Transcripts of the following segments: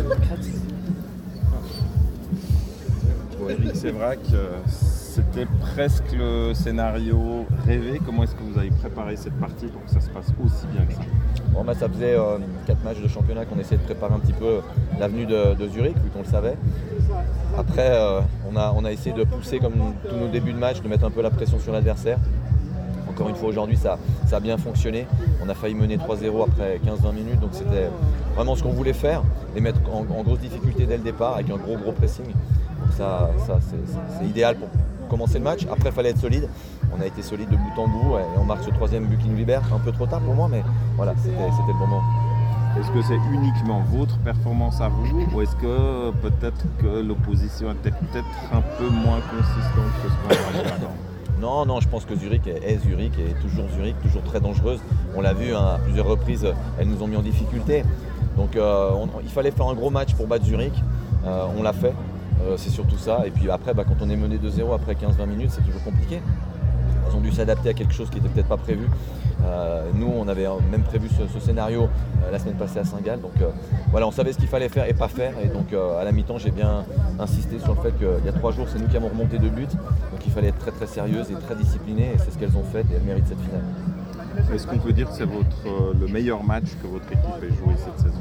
Bon, Eric Sévrac, c'était presque le scénario rêvé. Comment est-ce que vous avez préparé cette partie pour que ça se passe aussi bien que ça? Bon, ça faisait 4 matchs de championnat qu'on essayait de préparer un petit peu l'avenue de Zurich, vu qu'on le savait. Après, on a essayé de pousser, comme tous nos débuts de match, de mettre un peu la pression sur l'adversaire. Encore une fois, aujourd'hui, ça a bien fonctionné. On a failli mener 3-0 après 15-20 minutes, donc c'était vraiment ce qu'on voulait faire, les mettre en grosse difficulté dès le départ, avec un gros pressing. Donc ça c'est idéal pour commencer le match. Après, il fallait être solide. On a été solide de bout en bout et on marque ce 3e but qui nous libère. Un peu trop tard pour moi, mais voilà, c'était le moment. Est-ce que c'est uniquement votre performance à vous, ou est-ce que peut-être que l'opposition était peut-être un peu moins consistante que ce qu'on a vu avant? Non, je pense que Zurich est Zurich et toujours Zurich, toujours très dangereuse. On l'a vu à plusieurs reprises, elles nous ont mis en difficulté. Donc il fallait faire un gros match pour battre Zurich. On l'a fait, c'est surtout ça. Et puis après, quand on est mené 2-0 après 15-20 minutes, c'est toujours compliqué. Ils ont dû s'adapter à quelque chose qui n'était peut-être pas prévu. Nous, on avait même prévu ce scénario la semaine passée à Saint-Gall. Donc voilà, on savait ce qu'il fallait faire et pas faire. Et donc à la mi-temps, j'ai bien insisté sur le fait qu'il y a 3 jours, c'est nous qui avons remonté 2 buts. Donc il fallait être très sérieuse et très disciplinée. Et c'est ce qu'elles ont fait et elles méritent cette finale. Est-ce qu'on peut dire que c'est le meilleur match que votre équipe ait joué cette saison?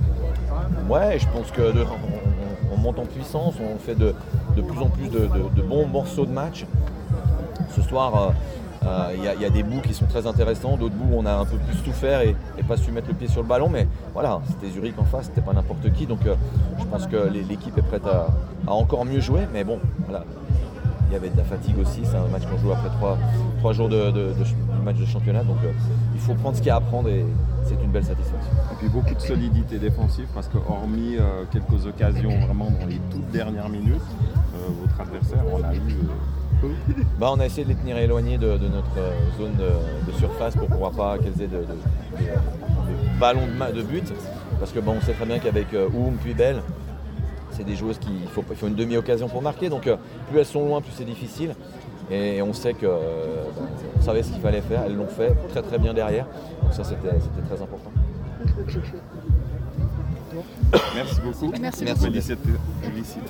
Ouais, je pense qu'on monte en puissance. On fait de plus en plus de bons morceaux de match. Ce soir, il y a des bouts qui sont très intéressants, d'autres bouts où on a un peu plus souffert et pas su mettre le pied sur le ballon, mais voilà, c'était Zurich en face, c'était pas n'importe qui, donc je pense que l'équipe est prête à encore mieux jouer, mais bon, voilà, il y avait de la fatigue aussi, c'est un match qu'on joue après 3 jours de match de championnat, donc il faut prendre ce qu'il y a à prendre et c'est une belle satisfaction. Et puis beaucoup de solidité défensive, parce que hormis quelques occasions vraiment dans les toutes dernières minutes, votre adversaire en a eu peu. On a essayé de les tenir éloignés de notre zone de surface pour pouvoir pas qu'elles aient de ballons de but, parce que on sait très bien qu'avec Oum puis Bell, c'est des joueuses il faut une demi-occasion pour marquer, donc plus elles sont loin, plus c'est difficile. Et on sait on savait ce qu'il fallait faire, elles l'ont fait très bien derrière, donc ça c'était très important. Merci beaucoup. Merci. Félicitations.